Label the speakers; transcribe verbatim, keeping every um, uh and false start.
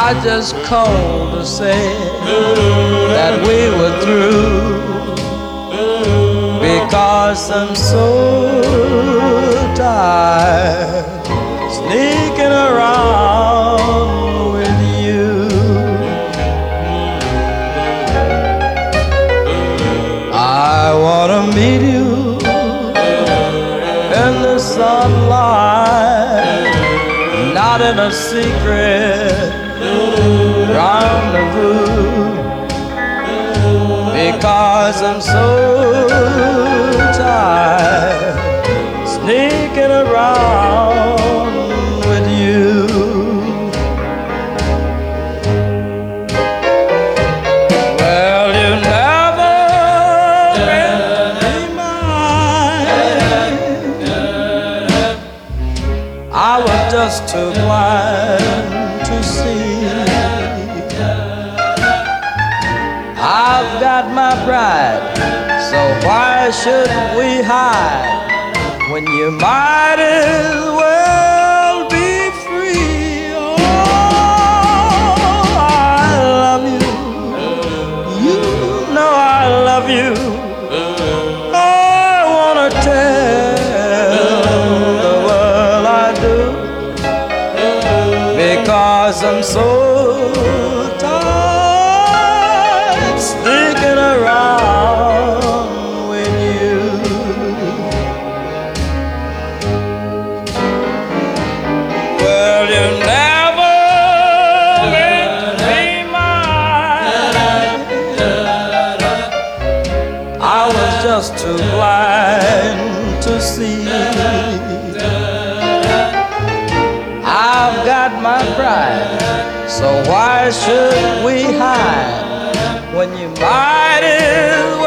Speaker 1: I just called to say that we were through, because I'm so tired sneaking around with you. I wanna meet you in the sunlight, not in a secret rendezvous, because I'm so tired sneaking around with you. Well, you never meant to be mine. I was just too blind to see. I've got my pride, so why should we hide when you might as well be free? Oh, I love you. You know I love you. I wanna tell the world I do, because I'm so tired sticking around with you. Well, you never meant to be mine. I was just too blind to see. I've got my pride, so why should we hide when you might as well